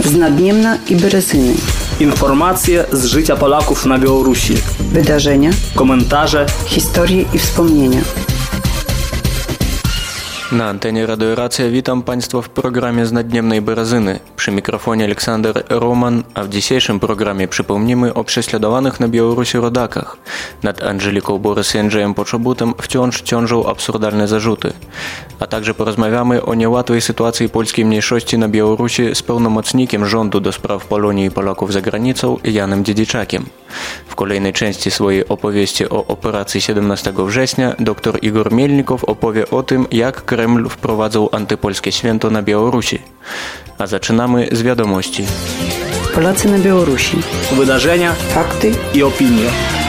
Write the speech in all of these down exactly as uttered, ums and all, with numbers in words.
z Nadniemna i Berezyny. Informacje z życia Polaków na Białorusi. Wydarzenia, komentarze, historie i wspomnienia. Na antenie Radio Racja witam Państwa w programie z Nadniemnej Berezyny. Przy mikrofonie Aleksander Roman, a w dzisiejszym programie przypomnimy o prześladowanych na Białorusi rodakach. Nad Angeliką Borys i Andrzejem Poczobutem wciąż ciążą absurdalne zarzuty. A także porozmawiamy o niełatwej sytuacji polskiej mniejszości na Białorusi z pełnomocnikiem rządu do spraw Polonii i Polaków za granicą Janem Dziedziczakiem. W kolejnej części swojej opowieści o operacji siedemnastego września dr Igor Mielnikow opowie o tym, jak Kreml wprowadzał antypolskie święto na Białorusi. A zaczynamy z wiadomości. Polacy na Białorusi. Wydarzenia, fakty i opinie.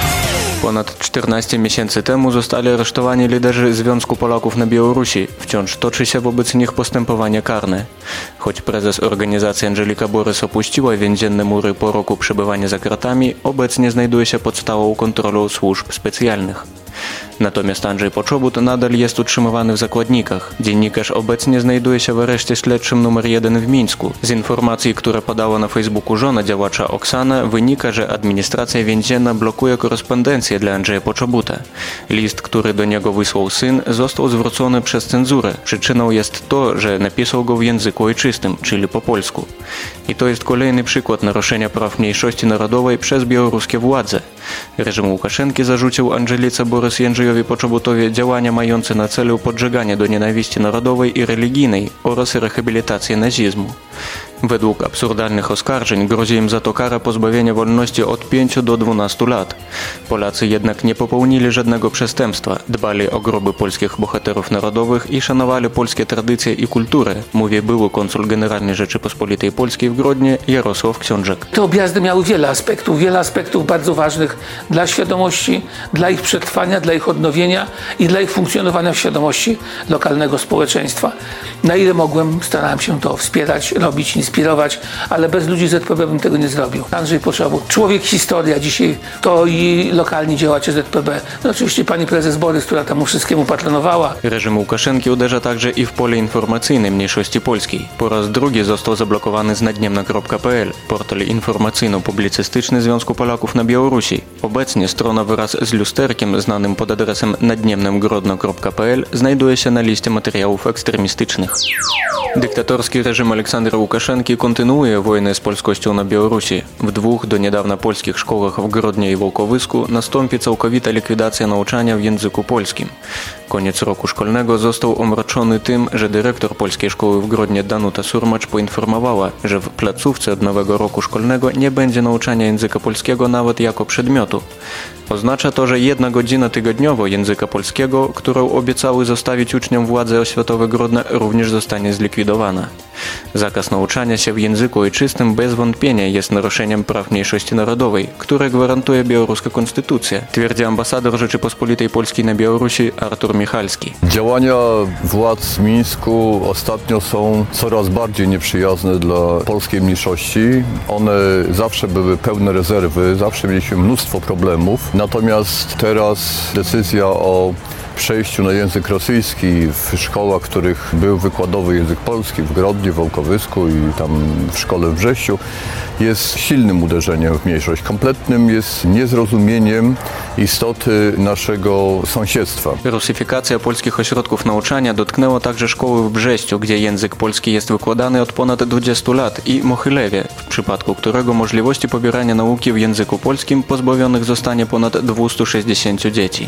Ponad czternaście miesięcy temu zostali aresztowani liderzy Związku Polaków na Białorusi. Wciąż toczy się wobec nich postępowanie karne. Choć prezes organizacji Angelika Borys opuściła więzienne mury po roku przebywania za kratami, obecnie znajduje się pod stałą kontrolą służb specjalnych. Natomiast Andrzej Poczobut nadal jest utrzymywany w zakładnikach. Dziennikarz obecnie znajduje się w areszcie śledczym numer jeden w Mińsku. Z informacji, które podała na Facebooku żona działacza Oksana, wynika, że administracja więzienna blokuje korespondencję dla Andrzeja Poczobuta. List, który do niego wysłał syn, został zwrócony przez cenzurę. Przyczyną jest to, że napisał go w języku ojczystym, czyli po polsku. I to jest kolejny przykład naruszenia praw mniejszości narodowej przez białoruskie władze. Reżim Łukaszenki zarzucił Angelice Borys i Andrzejowi Poczobutowi działania mające na celu podżeganie do nienawiści narodowej i religijnej oraz rehabilitację nazizmu. Według absurdalnych oskarżeń grozi im za to kara pozbawienia wolności od pięciu do dwunastu lat. Polacy jednak nie popełnili żadnego przestępstwa, dbali o groby polskich bohaterów narodowych i szanowali polskie tradycje i kulturę, mówi były konsul generalny Rzeczypospolitej Polskiej w Grodnie Jarosław Książek. Te objazdy miały wiele aspektów, wiele aspektów bardzo ważnych dla świadomości, dla ich przetrwania, dla ich odnowienia i dla ich funkcjonowania w świadomości lokalnego społeczeństwa. Na ile mogłem, starałem się to wspierać, robić, inspirować, ale bez ludzi Z P B bym tego nie zrobił. Andrzej Poczobut, człowiek historia dzisiaj, to i lokalni działacze Z P B. No oczywiście pani prezes Borys, która temu wszystkiemu patronowała. Reżim Łukaszenki uderza także i w pole informacyjne mniejszości polskiej. Po raz drugi został zablokowany z nadniemna kropka p l, portal informacyjno-publicystyczny Związku Polaków na Białorusi. Obecnie strona wraz z lusterkiem znanym pod adresem nadniemnem-grodno kropka p l znajduje się na liście materiałów ekstremistycznych. Dyktatorski reżim Aleksandra Łukaszenki kontynuuje wojnę z polskością na Białorusi. W dwóch do niedawna polskich szkołach w Grodnie i Wołkowysku nastąpi całkowita likwidacja nauczania w języku polskim. Koniec roku szkolnego został omroczony tym, że dyrektor polskiej szkoły w Grodnie Danuta Surmacz poinformowała, że w placówce od nowego roku szkolnego nie będzie nauczania języka polskiego nawet jako przedmiotu. Oznacza to, że jedna godzina tygodniowo języka polskiego, którą obiecały zostawić uczniom władze oświatowe Grodna, również zostanie zlikwidowana. Zakaz nauczania się w języku ojczystym bez wątpienia jest naruszeniem praw mniejszości narodowej, które gwarantuje białoruska konstytucja, twierdzi ambasador Rzeczypospolitej Polskiej na Białorusi Artur Michalski. Działania władz w Mińsku ostatnio są coraz bardziej nieprzyjazne dla polskiej mniejszości. One zawsze były pełne rezerwy, zawsze mieliśmy mnóstwo problemów. Natomiast teraz decyzja o przejściu na język rosyjski w szkołach, w których był wykładowy język polski, w Grodnie, w Wołkowysku i tam w szkole w Brześciu, jest silnym uderzeniem w mniejszość. Kompletnym jest niezrozumieniem istoty naszego sąsiedztwa. Rusyfikacja polskich ośrodków nauczania dotknęła także szkoły w Brześciu, gdzie język polski jest wykładany od ponad dwudziestu lat, i Mochylewie, w przypadku którego możliwości pobierania nauki w języku polskim pozbawionych zostanie ponad dwieście sześćdziesiąt dzieci.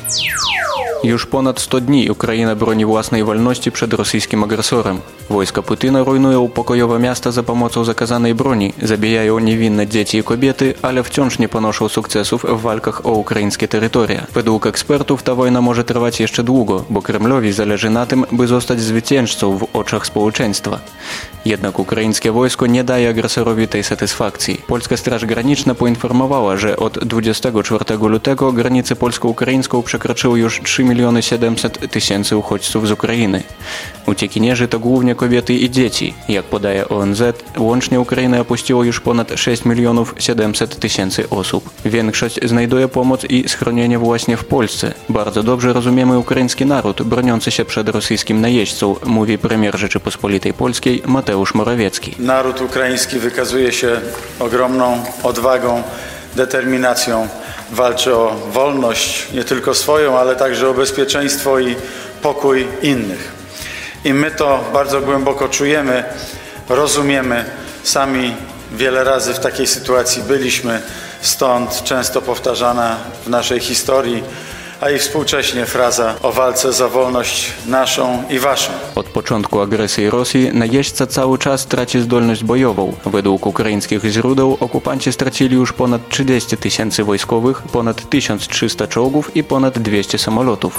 Już ponad sto dni Ukraina broni własnej wolności przed rosyjskim agresorem. Wojska Putina rujnują pokojowe miasta za pomocą zakazanej broni, zabijają niewinne dzieci i kobiety, ale wciąż nie ponoszą sukcesów w walkach o ukraińskie terytoria. Według ekspertów ta wojna może trwać jeszcze długo, bo Kremlowi zależy na tym, by zostać zwycięzcą w oczach społeczeństwa. Jednak ukraińskie wojsko nie daje agresorowi tej satysfakcji. Polska Straż Graniczna poinformowała, że od dwudziestego czwartego lutego granicę polsko-ukraińską przekroczyły już trzy miliony miliony siedemset tysięcy uchodźców z Ukrainy. Uciekinierzy to głównie kobiety i dzieci. Jak podaje O N Z, łącznie Ukrainę opuściło już ponad sześć milionów siedemset tysięcy osób. Większość znajduje pomoc i schronienie właśnie w Polsce. Bardzo dobrze rozumiemy ukraiński naród broniący się przed rosyjskim najeźdźcą, mówi premier Rzeczypospolitej Polskiej Mateusz Morawiecki. Naród ukraiński wykazuje się ogromną odwagą, determinacją. Walczy o wolność, nie tylko swoją, ale także o bezpieczeństwo i pokój innych. I my to bardzo głęboko czujemy, rozumiemy. Sami wiele razy w takiej sytuacji byliśmy, stąd często powtarzana w naszej historii, a i współcześnie fraza o walce za wolność naszą i waszą. Od początku agresji Rosji najeźdźca cały czas traci zdolność bojową. Według ukraińskich źródeł okupanci stracili już ponad trzydzieści tysięcy wojskowych, ponad tysiąc trzysta czołgów i ponad dwieście samolotów.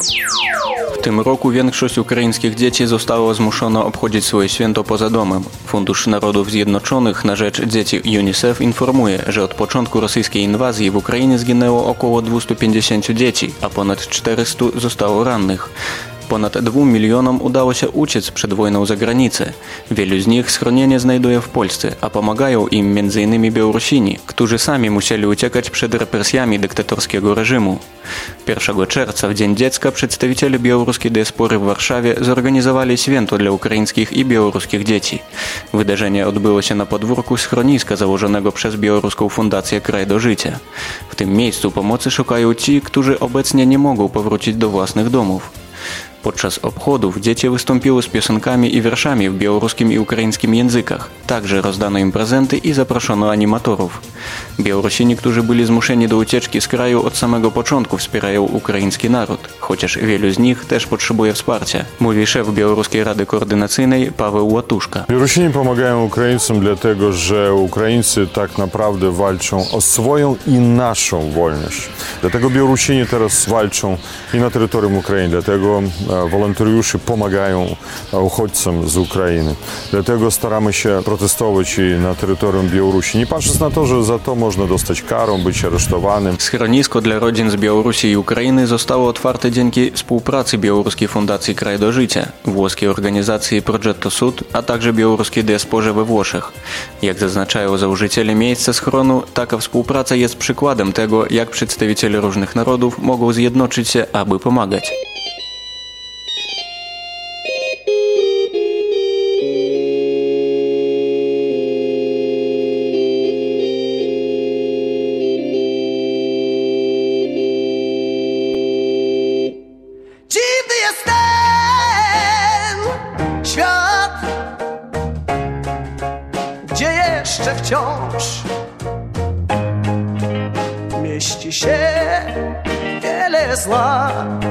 W tym roku większość ukraińskich dzieci zostało zmuszona obchodzić swoje święto poza domem. Fundusz Narodów Zjednoczonych na rzecz dzieci UNICEF informuje, że od początku rosyjskiej inwazji w Ukrainie zginęło około dwieście pięćdziesiąt dzieci, a ponad czterysta zostało rannych. Ponad dwóm milionom udało się uciec przed wojną za granicę. Wielu z nich schronienie znajduje w Polsce, a pomagają im między innymi Białorusini, którzy sami musieli uciekać przed represjami dyktatorskiego reżimu. pierwszego czerwca, w Dzień Dziecka, przedstawiciele białoruskiej diaspory w Warszawie zorganizowali święto dla ukraińskich i białoruskich dzieci. Wydarzenie odbyło się na podwórku schroniska założonego przez białoruską fundację Kraj do Życia. W tym miejscu pomocy szukają ci, którzy obecnie nie mogą powrócić do własnych domów. Podczas obchodów dzieci wystąpiły z piosenkami i wierszami w białoruskim i ukraińskim językach. Także rozdano im prezenty i zaproszono animatorów. Białorusini, którzy byli zmuszeni do ucieczki z kraju, od samego początku wspierają ukraiński naród, chociaż wielu z nich też potrzebuje wsparcia, mówi szef Białoruskiej Rady Koordynacyjnej Paweł Łatuszka. Białorusini pomagają Ukraińcom dlatego, że Ukraińcy tak naprawdę walczą o swoją i naszą wolność. Dlatego Białorusini teraz walczą i na terytorium Ukrainy, dlatego wolontariusze pomagają uchodźcom z Ukrainy. Dlatego staramy się protestować i na terytorium Białorusi, nie patrząc na to, że za to można dostać karę, być aresztowanym. Schronisko dla rodzin z Białorusi i Ukrainy zostało otwarte dzięki współpracy Białoruskiej Fundacji Kraj do Życia, włoskiej organizacji Progetto Sud, a także białoruskiej diasporze we Włoszech. Jak zaznaczają założyciele miejsca schronu, taka współpraca jest przykładem tego, jak przedstawiciele różnych narodów mogą zjednoczyć się, aby pomagać. Wciąż mieści się wiele zła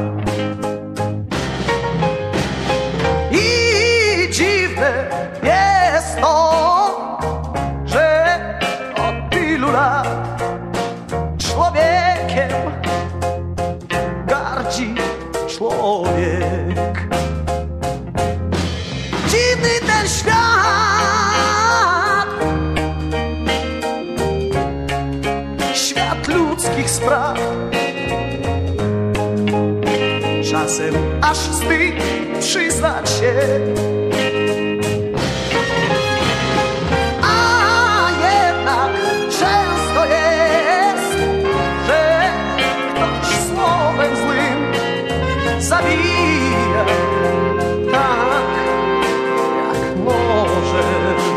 i dziwne jest to, że od tylu lat człowiekiem gardzi człowiek. Dziwny ten świat, ludzkich spraw. Czasem aż wstyd przyznać się, a jednak często jest, że ktoś słowem złym zabija tak, jak może.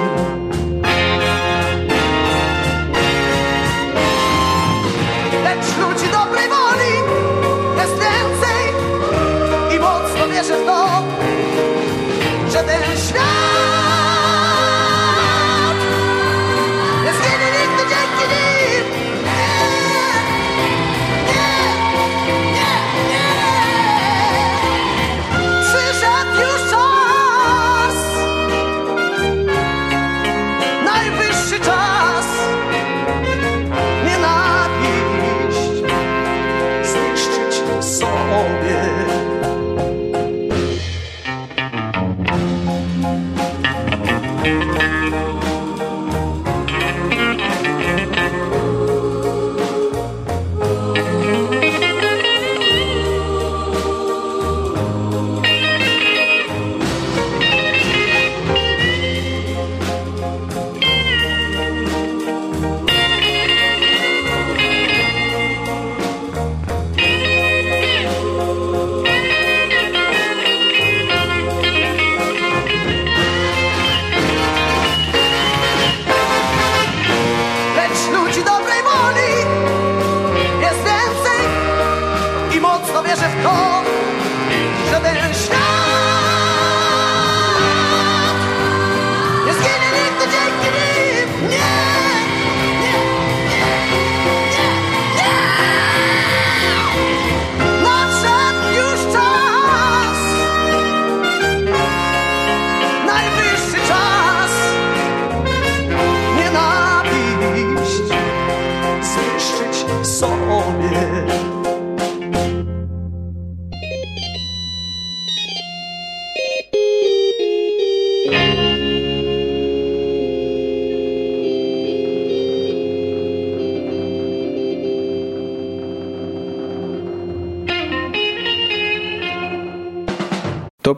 Ludzi dobrej woli jest więcej i mocno wierzę w to, że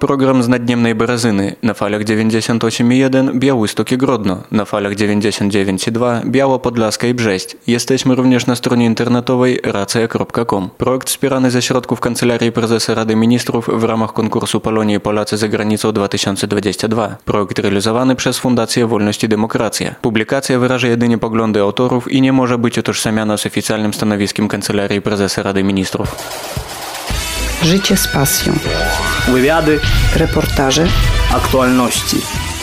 program z Naddniemnej Berezyny, na falach dziewięćdziesiąt osiem i jeden Białystok i Grodno, na falach dziewięćdziesiąt dziewięć i dwa Białopodlaska i Brześć. Jesteśmy również na stronie internetowej racja kropka com. Projekt wspierany ze środków Kancelarii Prezesa Rady Ministrów w ramach konkursu Polonii i Polacy za granicą dwa tysiące dwudziesty drugi. Projekt realizowany przez Fundację Wolność i Demokracja. Publikacja wyraża jedynie poglądy autorów i nie może być utożsamiana z oficjalnym stanowiskiem Kancelarii Prezesa Rady Ministrów. Życie z pasją. Wywiady, Reportaże. aktualności.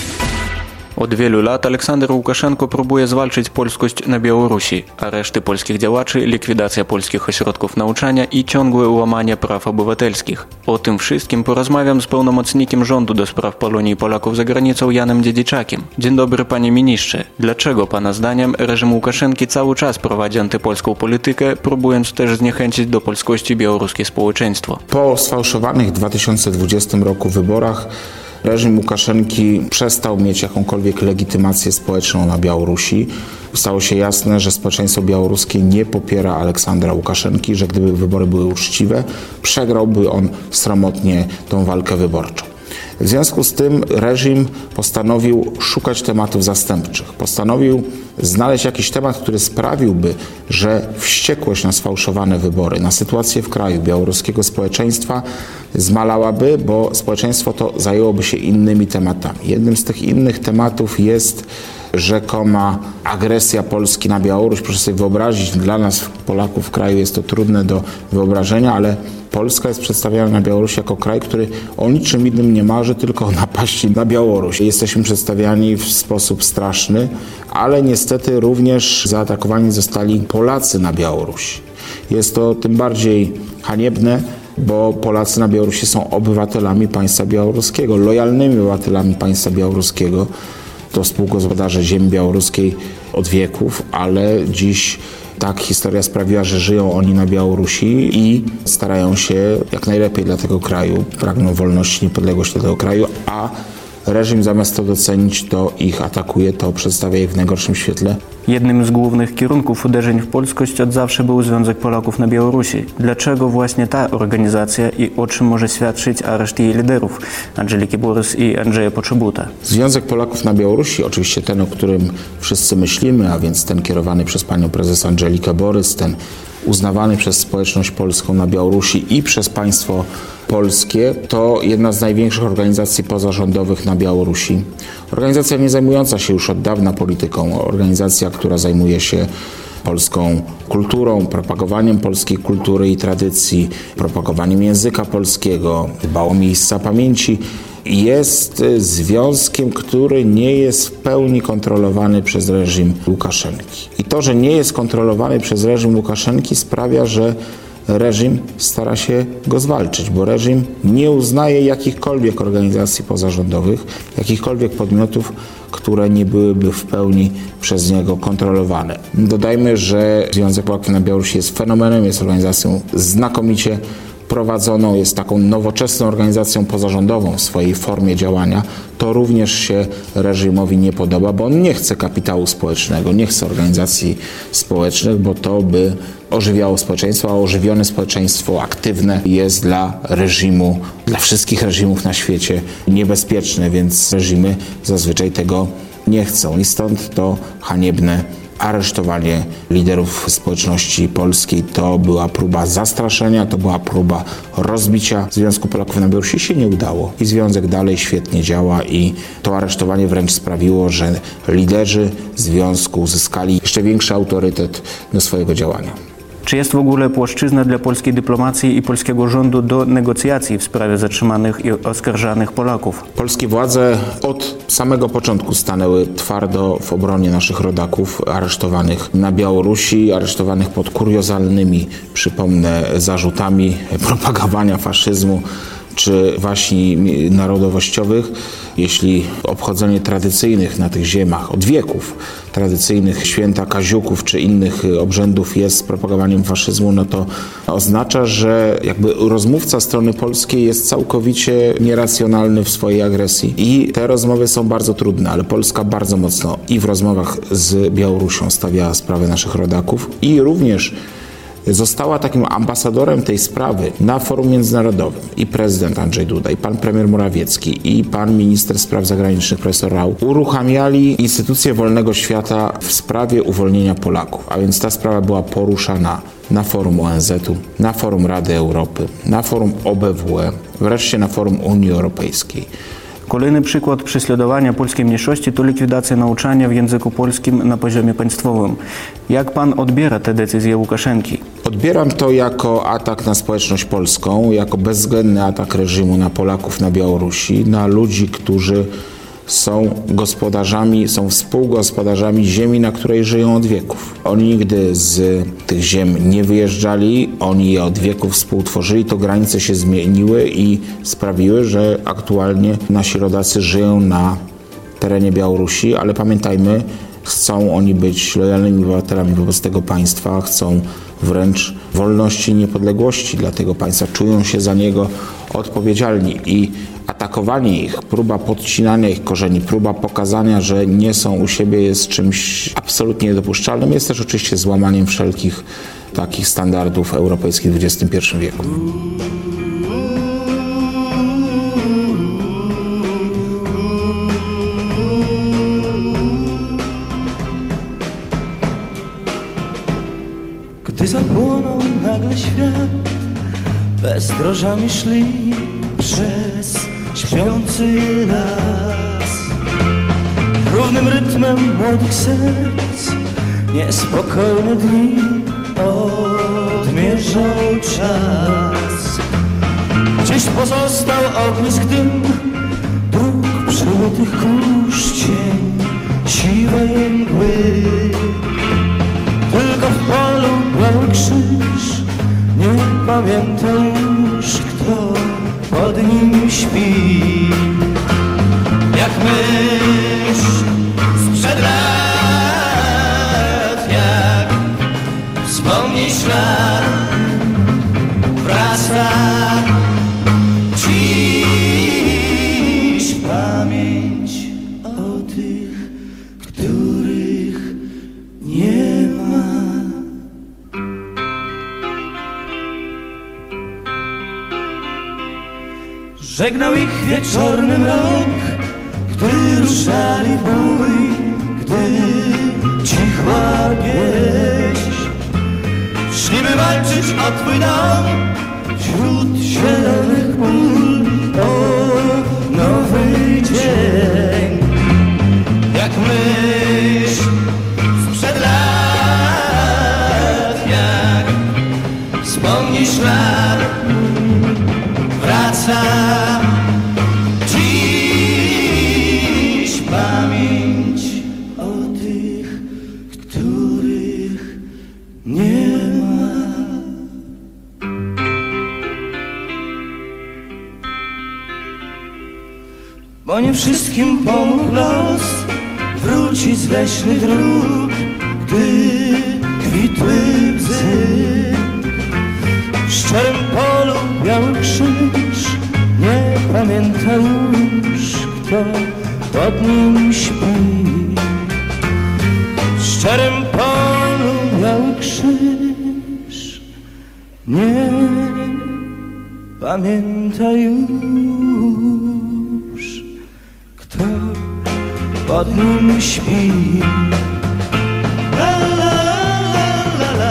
Od wielu lat Aleksander Łukaszenko próbuje zwalczyć polskość na Białorusi, areszty polskich działaczy, likwidacja polskich ośrodków nauczania i ciągłe łamanie praw obywatelskich. O tym wszystkim porozmawiam z pełnomocnikiem rządu do spraw Polonii i Polaków za granicą Janem Dziedziczakiem. Dzień dobry, panie ministrze. Dlaczego pana zdaniem reżim Łukaszenki cały czas prowadzi antypolską politykę, próbując też zniechęcić do polskości białoruskie społeczeństwo? Po sfałszowanych w dwa tysiące dwudziestym roku wyborach reżim Łukaszenki przestał mieć jakąkolwiek legitymację społeczną na Białorusi. Stało się jasne, że społeczeństwo białoruskie nie popiera Aleksandra Łukaszenki, że gdyby wybory były uczciwe, przegrałby on sromotnie tą walkę wyborczą. W związku z tym reżim postanowił szukać tematów zastępczych. Postanowił znaleźć jakiś temat, który sprawiłby, że wściekłość na sfałszowane wybory, na sytuację w kraju białoruskiego społeczeństwa zmalałaby, bo społeczeństwo to zajęłoby się innymi tematami. Jednym z tych innych tematów jest rzekoma agresja Polski na Białoruś. Proszę sobie wyobrazić, dla nas, Polaków w kraju jest to trudne do wyobrażenia, ale Polska jest przedstawiana na Białorusi jako kraj, który o niczym innym nie marzy, tylko o napaści na Białoruś. Jesteśmy przedstawiani w sposób straszny, ale niestety również zaatakowani zostali Polacy na Białorusi. Jest to tym bardziej haniebne, bo Polacy na Białorusi są obywatelami państwa białoruskiego, lojalnymi obywatelami państwa białoruskiego. To współgospodarze ziemi białoruskiej od wieków, ale dziś tak historia sprawiła, że żyją oni na Białorusi i starają się jak najlepiej dla tego kraju, pragną wolności, niepodległości dla tego kraju, a reżim zamiast to docenić, to ich atakuje, to przedstawia ich w najgorszym świetle. Jednym z głównych kierunków uderzeń w polskość od zawsze był Związek Polaków na Białorusi. Dlaczego właśnie ta organizacja i o czym może świadczyć areszt jej liderów, Andżeliki Borys i Andrzeja Poczobuta? Związek Polaków na Białorusi, oczywiście ten, o którym wszyscy myślimy, a więc ten kierowany przez panią prezes Andżelikę Borys, ten uznawany przez społeczność polską na Białorusi i przez państwo polskie, to jedna z największych organizacji pozarządowych na Białorusi. Organizacja nie zajmująca się już od dawna polityką, organizacja, która zajmuje się polską kulturą, propagowaniem polskiej kultury i tradycji, propagowaniem języka polskiego, dba o miejsca pamięci. Jest związkiem, który nie jest w pełni kontrolowany przez reżim Łukaszenki. I to, że nie jest kontrolowany przez reżim Łukaszenki, sprawia, że reżim stara się go zwalczyć, bo reżim nie uznaje jakichkolwiek organizacji pozarządowych, jakichkolwiek podmiotów, które nie byłyby w pełni przez niego kontrolowane. Dodajmy, że Związek Polaków na Białorusi jest fenomenem, jest organizacją znakomicie prowadzoną, jest taką nowoczesną organizacją pozarządową w swojej formie działania. To również się reżimowi nie podoba, bo on nie chce kapitału społecznego, nie chce organizacji społecznych, bo to by ożywiało społeczeństwo, a ożywione społeczeństwo aktywne jest dla reżimu, dla wszystkich reżimów na świecie niebezpieczne, więc reżimy zazwyczaj tego nie chcą i stąd to haniebne aresztowanie liderów społeczności polskiej. To była próba zastraszenia, to była próba rozbicia Związku Polaków na Białorusi. Się nie udało i związek dalej świetnie działa i to aresztowanie wręcz sprawiło, że liderzy związku uzyskali jeszcze większy autorytet do swojego działania. Czy jest w ogóle płaszczyzna dla polskiej dyplomacji i polskiego rządu do negocjacji w sprawie zatrzymanych i oskarżanych Polaków? Polskie władze od samego początku stanęły twardo w obronie naszych rodaków aresztowanych na Białorusi, aresztowanych pod kuriozalnymi, przypomnę, zarzutami propagowania faszyzmu czy waśni narodowościowych. Jeśli obchodzenie tradycyjnych na tych ziemiach od wieków, tradycyjnych święta Kaziuków czy innych obrzędów jest propagowaniem faszyzmu, no to oznacza, że jakby rozmówca strony polskiej jest całkowicie nieracjonalny w swojej agresji. I te rozmowy są bardzo trudne, ale Polska bardzo mocno i w rozmowach z Białorusią stawiała sprawę naszych rodaków i również została takim ambasadorem tej sprawy na forum międzynarodowym i prezydent Andrzej Duda, i pan premier Morawiecki, i pan minister spraw zagranicznych profesor Rau uruchamiali instytucje wolnego świata w sprawie uwolnienia Polaków, a więc ta sprawa była poruszana na forum O N Z u, na forum Rady Europy, na forum O B W E, wreszcie na forum Unii Europejskiej. Kolejny przykład prześladowania polskiej mniejszości to likwidacja nauczania w języku polskim na poziomie państwowym. Jak pan odbiera te decyzje Łukaszenki? Odbieram to jako atak na społeczność polską, jako bezwzględny atak reżimu na Polaków na Białorusi, na ludzi, którzy są gospodarzami, są współgospodarzami ziemi, na której żyją od wieków. Oni nigdy z tych ziem nie wyjeżdżali, oni je od wieków współtworzyli, to granice się zmieniły i sprawiły, że aktualnie nasi rodacy żyją na terenie Białorusi, ale pamiętajmy, chcą oni być lojalnymi obywatelami wobec tego państwa, chcą wręcz wolności i niepodległości dla tego państwa, czują się za niego odpowiedzialni i atakowanie ich, próba podcinania ich korzeni, próba pokazania, że nie są u siebie jest czymś absolutnie niedopuszczalnym, jest też oczywiście złamaniem wszelkich takich standardów europejskich w dwudziestym pierwszym wieku. Gdy zapłonął nagle świat, bezdrożami szli przez śpiący las. Równym rytmem młodych serc niespokojne dni odmierzał czas. Gdzieś pozostał ognisk dym dróg przybytych kurz, cień siwej mgły. Tylko w polu biały krzyż, nie pamięta już kto pod nim śpi. Jak mysz sprzed lat, jak wspomni szlak, wraca dziś pamięć o tych, których nie ma. Żegnał ich wieczorny mrok, gdy ruszali w bój, gdy cichła pieśń. Szliby walczyć o twój dom wśród zielonych pól, o nowy dzień. Jak myśl sprzed lat, jak wspomni szlak, wraca dziś pamięć o tych, których nie ma. Bo nie wszystkim pomógł los wrócić z leśnych dróg, gdy kwitły bzy. W szczerym polu biały krzyż nie pamięta już kto pod nim śpi. W szczerym polu biały krzyż nie pamięta już kto pod nim śpi. La, la, la, la, la.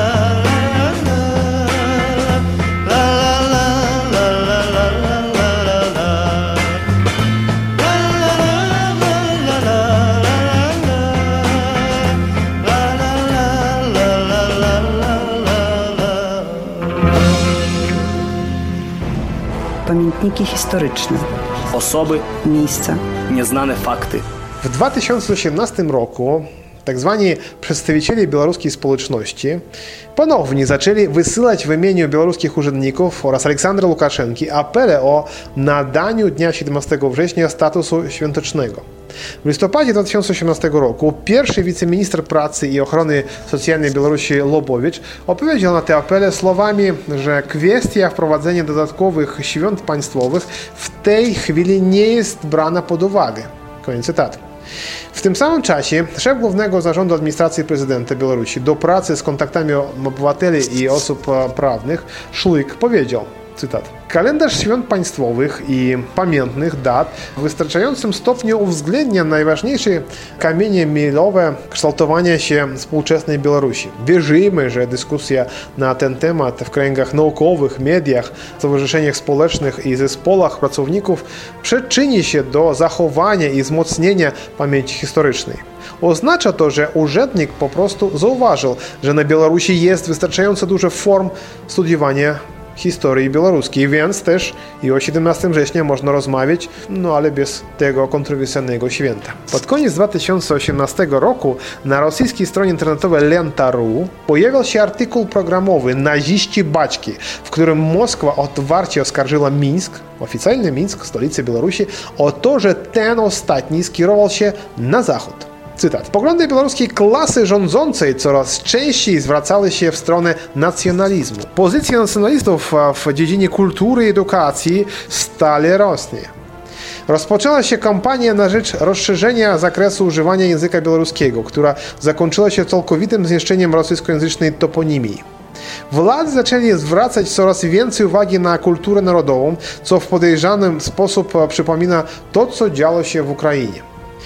Pamiętniki historyczne, Osoby, miejsca. nieznane fakty. W dwa tysiące osiemnastym roku tak zwani przedstawiciele białoruskiej społeczności ponownie zaczęli wysyłać w imieniu białoruskich urzędników oraz Aleksandra Łukaszenki apele o nadaniu dnia siedemnastego września statusu świątecznego. W listopadzie dwa tysiące osiemnastego roku pierwszy wiceminister pracy i ochrony socjalnej Białorusi Lobowicz opowiedział na te apele słowami, że kwestia wprowadzenia dodatkowych świąt państwowych w tej chwili nie jest brana pod uwagę. Koniec cytatu. W tym samym czasie szef Głównego Zarządu Administracji Prezydenta Białorusi do pracy z kontaktami obywateli i osób prawnych Szluk powiedział, cytat: kalendarz świąt państwowych i pamiętnych dat w wystarczającym stopniu uwzględnia najważniejsze kamienie milowe kształtowania się współczesnej Białorusi. Wierzymy, że dyskusja na ten temat w kręgach naukowych, mediach, stowarzyszeniach społecznych i zespołach pracowników przyczyni się do zachowania i wzmocnienia pamięci historycznej. Oznacza to, że urzędnik po prostu zauważył, że na Białorusi jest wystarczająco dużo form studiowania historii białoruskiej, więc też i o siedemnastego września można rozmawiać, no ale bez tego kontrowersyjnego święta. Pod koniec dwa tysiące osiemnastego roku na rosyjskiej stronie internetowej Lenta kropka ru pojawił się artykuł programowy Naziści Baćki, w którym Moskwa otwarcie oskarżyła Mińsk, oficjalny Mińsk, stolicę Białorusi, o to, że ten ostatni skierował się na zachód. Cytat. Poglądy białoruskiej klasy rządzącej coraz częściej zwracały się w stronę nacjonalizmu. Pozycje nacjonalistów w dziedzinie kultury i edukacji stale rosły. Rozpoczęła się kampania na rzecz rozszerzenia zakresu używania języka białoruskiego, która zakończyła się całkowitym zniszczeniem rosyjskojęzycznej toponimii. Władze zaczęli zwracać coraz więcej uwagi na kulturę narodową, co w podejrzany sposób przypomina to, co działo się w Ukrainie.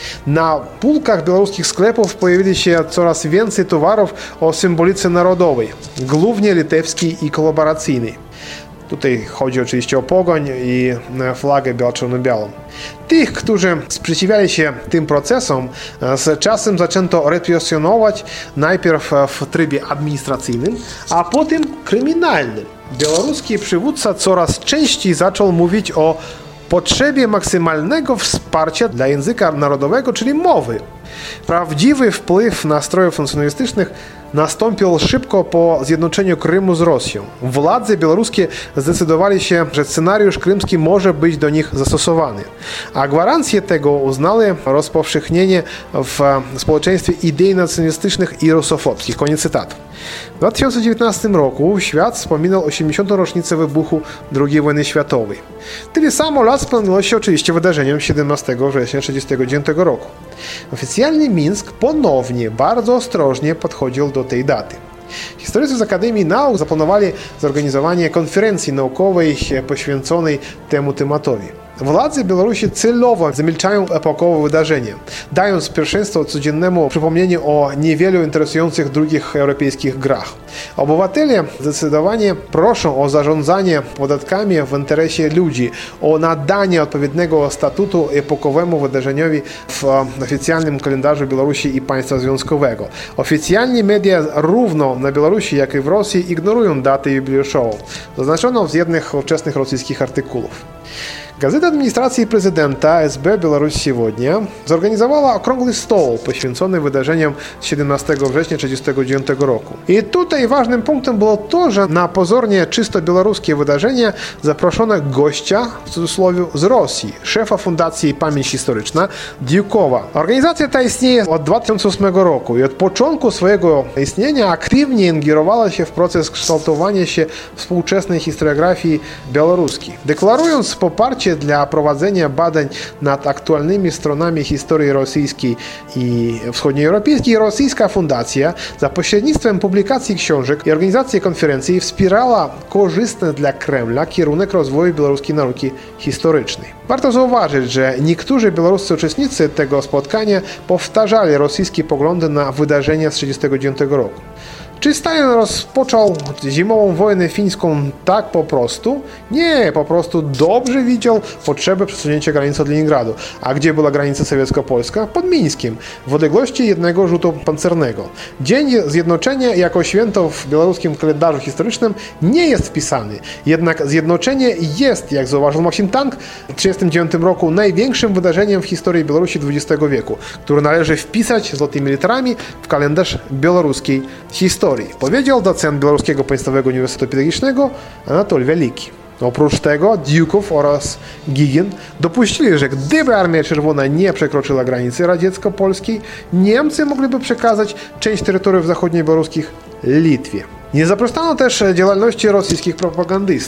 Na półkach białoruskich sklepów pojawili się coraz więcej towarów o symbolice narodowej, głównie litewskiej i kolaboracyjnej. Tutaj chodzi oczywiście o pogoń i flagę biało-czarno-białą. Tych, którzy sprzeciwiali się tym procesom, z czasem zaczęto represjonować najpierw w trybie administracyjnym, a potem kryminalnym. Białoruski przywódca coraz częściej zaczął mówić o potrzebie maksymalnego wsparcia dla języka narodowego, czyli mowy. Prawdziwy wpływ nastrojów nacjonalistycznych nastąpił szybko po zjednoczeniu Krymu z Rosją. Władze białoruskie zdecydowali się, że scenariusz krymski może być do nich zastosowany. A gwarancję tego uznały rozpowszechnienie w społeczeństwie idei nacjonalistycznych i rusofobskich. Koniec cytatu. W dwa tysiące dziewiętnastym roku świat wspominał osiemdziesiątą rocznicę wybuchu drugiej wojny światowej. Tyle samo lat spełniło się oczywiście wydarzeniem siedemnastego września tysiąc dziewięćset trzydziestego dziewiątego roku. Oficjalnie Mińsk ponownie bardzo ostrożnie podchodził do tej daty. Historycy z Akademii Nauk zaplanowali zorganizowanie konferencji naukowej poświęconej temu tematowi. Władze Białorusi celowo zamilczają epokowe wydarzenie, dając pierwszeństwo codziennemu przypomnieniu o niewielu interesujących drugich europejskich grach. Obywatele zdecydowanie proszą o zarządzanie podatkami w interesie ludzi, o nadanie odpowiedniego statutu epokowemu wydarzeniowi w oficjalnym kalendarzu Białorusi i państwa związkowego. Oficjalnie media równo na Białorusi, jak i w Rosji ignorują datę jubileuszową, zaznaczoną w jednym z ówczesnych rosyjskich artykułów. Gazeta Administracji Prezydenta S B Białoruś Сегодня zorganizowała okrągły stoł poświęcony wydarzeniom siedemnastego września tysiąc dziewięćset trzydziestego dziewiątego roku. I tutaj ważnym punktem było to, że na pozornie czysto białoruskie wydarzenie zaproszono gościa, w cudzysłowie, z Rosji, szefa Fundacji Pamięć Historyczna Diukowa. Organizacja ta istnieje od dwa tysiące ósmego roku i od początku swojego istnienia aktywnie ingerowała się w proces kształtowania się współczesnej historiografii białoruskiej. Deklarując poparcie dla prowadzenia badań nad aktualnymi stronami historii rosyjskiej i wschodnioeuropejskiej, rosyjska fundacja za pośrednictwem publikacji książek i organizacji konferencji wspierała korzystny dla Kremla kierunek rozwoju białoruskiej nauki historycznej. Warto zauważyć, że niektórzy białoruscy uczestnicy tego spotkania powtarzali rosyjskie poglądy na wydarzenia z tysiąc dziewięćset trzydziestego dziewiątego roku. Czy Stalin rozpoczął zimową wojnę fińską tak po prostu? Nie, po prostu dobrze widział potrzebę przesunięcia granicy od Leningradu. A gdzie była granica sowiecko-polska? Pod Mińskiem, w odległości jednego rzutu pancernego. Dzień Zjednoczenia jako święto w białoruskim kalendarzu historycznym nie jest wpisany. Jednak Zjednoczenie jest, jak zauważył Maksim Tank, w tysiąc dziewięćset trzydziestym dziewiątym roku największym wydarzeniem w historii Białorusi dwudziestego wieku, które należy wpisać złotymi literami w kalendarz białoruskiej historii. Powiedział docent Białoruskiego Państwowego Uniwersytetu Pedagogicznego Anatol Wieliki. Oprócz tego Diukow oraz Gigin dopuścili, że gdyby Armia Czerwona nie przekroczyła granicy radziecko-polskiej, Niemcy mogliby przekazać część terytoriów zachodniobiałoruskich Litwie. Nie zaprzestano też działalności rosyjskich propagandystów.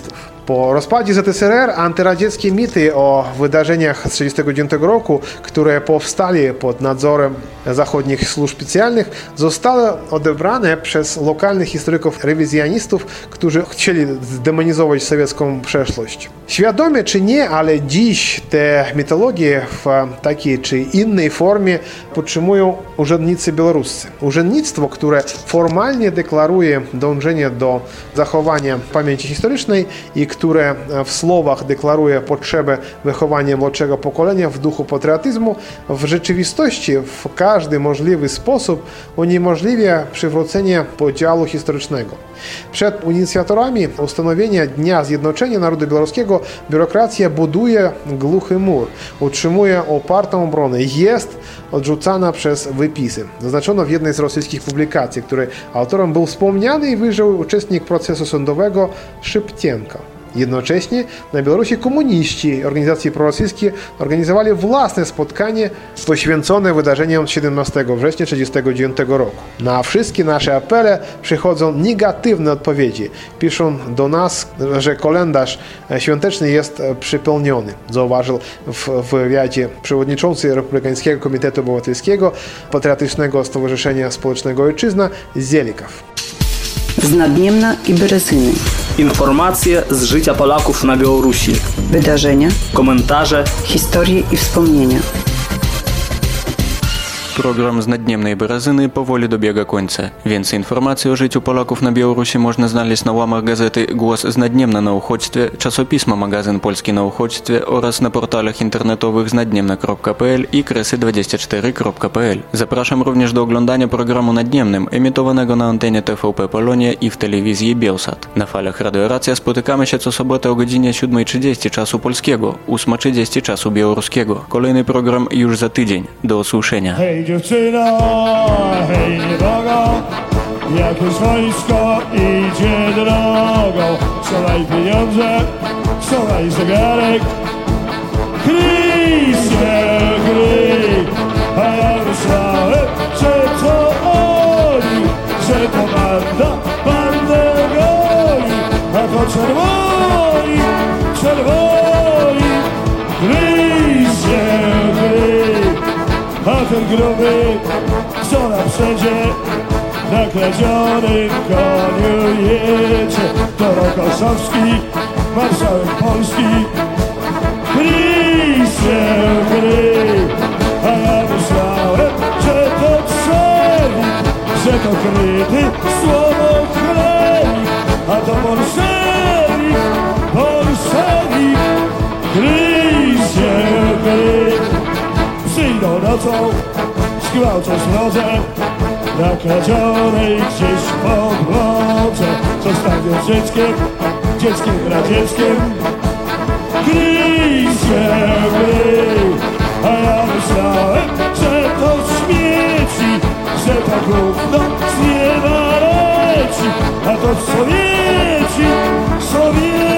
Po rozpadzie Z S R R antyradzieckie mity o wydarzeniach z tysiąc dziewięćset trzydziestego dziewiątego roku, które powstali pod nadzorem zachodnich służb specjalnych, zostały odebrane przez lokalnych historyków rewizjonistów, którzy chcieli zdemonizować sowiecką przeszłość. Świadomie czy nie, ale dziś te mitologie w takiej czy innej formie podtrzymują urzędnicy białoruscy. Urzędnictwo, które formalnie deklaruje dążenie do zachowania pamięci historycznej i które w słowach deklaruje potrzebę wychowania młodszego pokolenia w duchu patriotyzmu, w rzeczywistości w każdy możliwy sposób uniemożliwia przywrócenie podziału historycznego. Przed inicjatorami ustanowienia Dnia Zjednoczenia Narodu Białoruskiego biurokracja buduje głuchy mur, utrzymuje opartą obronę, jest odrzucana przez wypisy. Zaznaczono w jednej z rosyjskich publikacji, której autorem był wspomniany i wyżył uczestnik procesu sądowego Szybcienko. Jednocześnie na Białorusi komuniści i organizacje prorosyjskie organizowali własne spotkanie poświęcone wydarzeniom siedemnastego września tysiąc dziewięćset trzydziestego dziewiątego roku. Na wszystkie nasze apele przychodzą negatywne odpowiedzi. Piszą do nas, że kalendarz świąteczny jest przepełniony, zauważył w wywiadzie przewodniczący Republikańskiego Komitetu Obywatelskiego Patriotycznego Stowarzyszenia Społecznego Ojczyzna Zielikow. Z Nadniemna i Berezyny. Informacje z życia Polaków na Białorusi. Wydarzenia, komentarze, historie i wspomnienia. Program z Nadniemnej Berezyny powoli dobiega końca. Więcej informacji o życiu Polaków na Białorusi można znaleźć na łamach gazety Głos z Nadniemna na uchodźstwie, czasopisma Magazyn Polski na uchodźstwie oraz na portalach internetowych z nadniemna kropka p l i kresy dwadzieścia cztery kropka p l. Zapraszam również do oglądania programu Nadniemnym, emitowanego na antenie T V P Polonia i w telewizji Bielsat. Na falach Radio Racja spotykamy się co sobotę o godzinie siódma trzydzieści czasu polskiego, ósma trzydzieści czasu białoruskiego. Kolejny program już za tydzień. Do usłyszenia. Hej dziewczyno, hej niebogo, jakieś wojsko idzie drogą. Schowaj pieniądze, schowaj zegarek, kryj się, kryj. A ja myślałem, że to oni, że to banda, bandę goni. A to czerwoni, czerwoni, kryj się, kryj. A ten gruby, co na przedzie, na kradzionym koniu jedzie. To Rokoszowski, marszałek Polski. Kryj się, kryj. A ja myślałem, że to trzewik, że to kryty słowo chlebik. A to bolszewik, bolszewik. Kryj się, kryj. Przyjdą nocą, zgwałcą zrodze, na kradzionej gdzieś po podłodze. Zostawią dzieckiem, dzieckiem radzieckiem. Kryj się, kryj. A ja myślałem, że to śmieci, że to gówno z nieba leci. A to Sowieci, Sowieci.